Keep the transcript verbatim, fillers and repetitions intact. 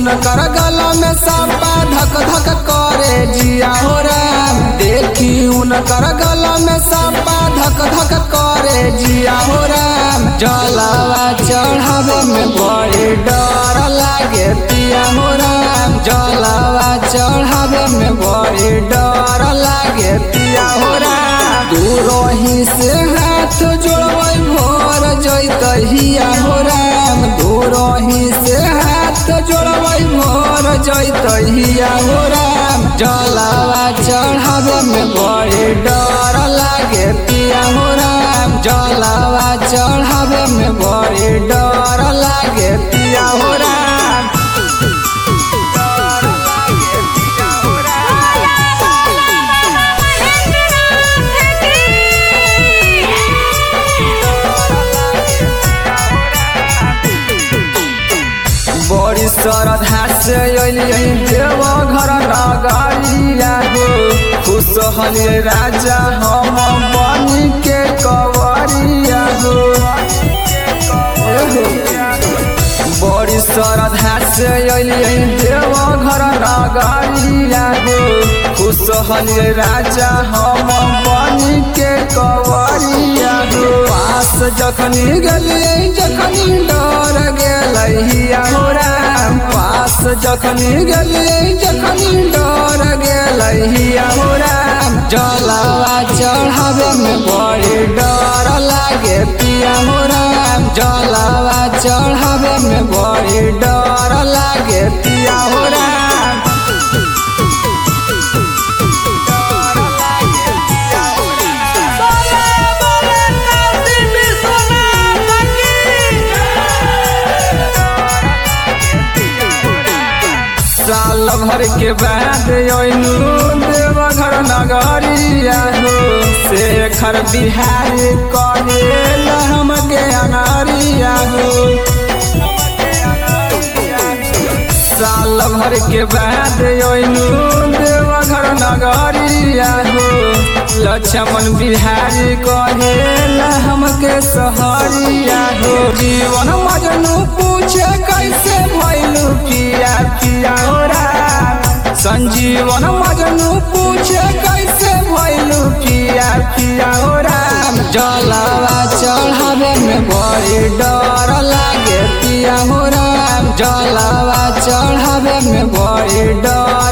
उनकर गला में सापा धक धक करे जिया हो राम। देखी उनकर गला में सापा धक धक करे जिया हो राम। जलावा चढ़ावे में बड़ी डर लागे पिया हो राम। जलावा चढ़ावे में बड़ी डर लागे पिया हो राम। दूरही से हाथ जोड़बै भोर जैतहिया हो राम। दूरही से हाथ जोड़बै भोर जैतहिया हो राम। जलावा चढ़ावे में बड़ी डर लागे पिया हो राम। जलावा चढ़ावे में बड़ी डर लागे पिया हो राम। बड़ी श्रद्धा से अलियै देव घर नगरिया हो। खुश हलियै राजा हम बनी के कवरिया हो। बड़ी श्रद्धा से अलियै देव घर नगरिया हो। खुश हलियै राजा हम बनी के कवरिया हो। पास जखनी गेलियै जखनी डर गेलहिया हो राम। पास जखनी गेलियै जखनी डर गेलहिया हो राम। जलावा चढ़ावे में बड़ी डर लागे पिया हो राम। जलावा चढ़ावे में बड़ी डर लागे पिया हो राम। साल भर के बाद अइलू देवघर नगरिया हो। शेखर बिहारी कहेल हमके अनरिया हो। साल भर के बाद अइलू देवघर नगरिया हो। लक्ष्मण बिहारी कहेल हमके सहरिया हो। जीवन मजनू पूछे कैसे भइलू पिया पिया हो राम। संजीवन मजनू पूछे कैसे भइलू पिया पिया हो राम। जलावा चढ़ावे में बड़ी डर लागे पिया हो राम। जलावा चढ़ावे में बड़ी डर